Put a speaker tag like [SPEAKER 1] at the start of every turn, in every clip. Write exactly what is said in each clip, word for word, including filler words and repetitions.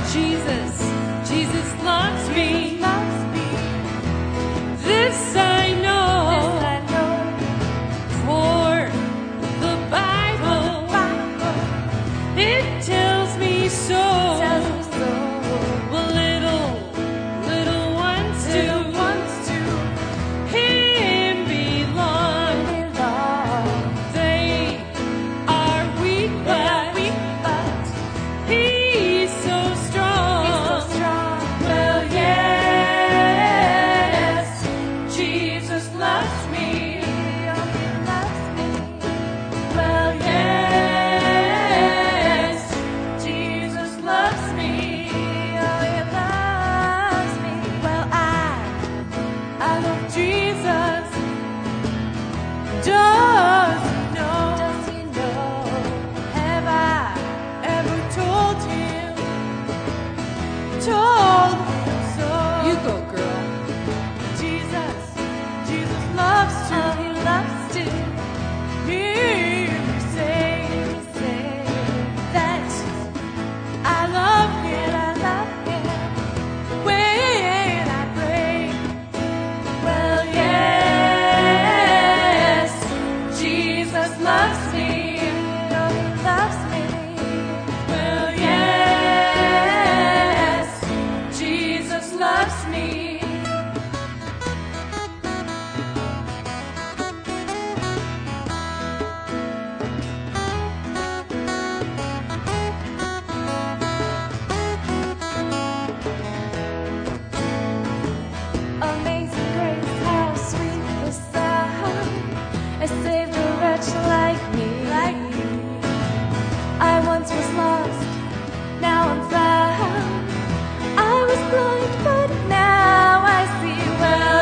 [SPEAKER 1] Jesus, Jesus loves me. This I know, for the Bible, it tells me so. Well, little, little ones to Him belong. They are weak, but He's so strong. Well, yes, Jesus loves me. Well, yes, Jesus loves me. Well, I, I love Jesus. Does he know? Have I ever told him? Told him so. You go, girl. Jesus, Jesus loves to. He loves to hear me say that I love him. I love him when I pray. Well, yes, Jesus loves me. Oh, he loves me. Well, yes, Jesus loves me. Amazing grace, how sweet the sound. It saved a wretch like me. Like me. I once was lost, now I'm found. I was blind, but now I see. Well,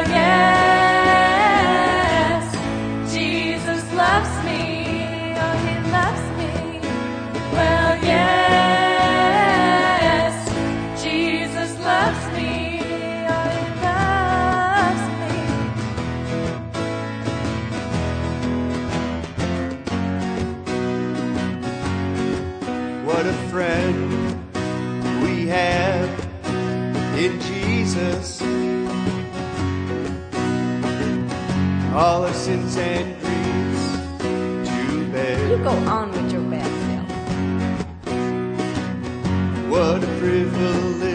[SPEAKER 1] yes, Jesus loves me. Oh, he loves me. Well, yes, Jesus loves me. Oh, he loves me.
[SPEAKER 2] What a friend we have in Jesus. All our sins and griefs to bear.
[SPEAKER 1] You go on with your bad self.
[SPEAKER 2] What a privilege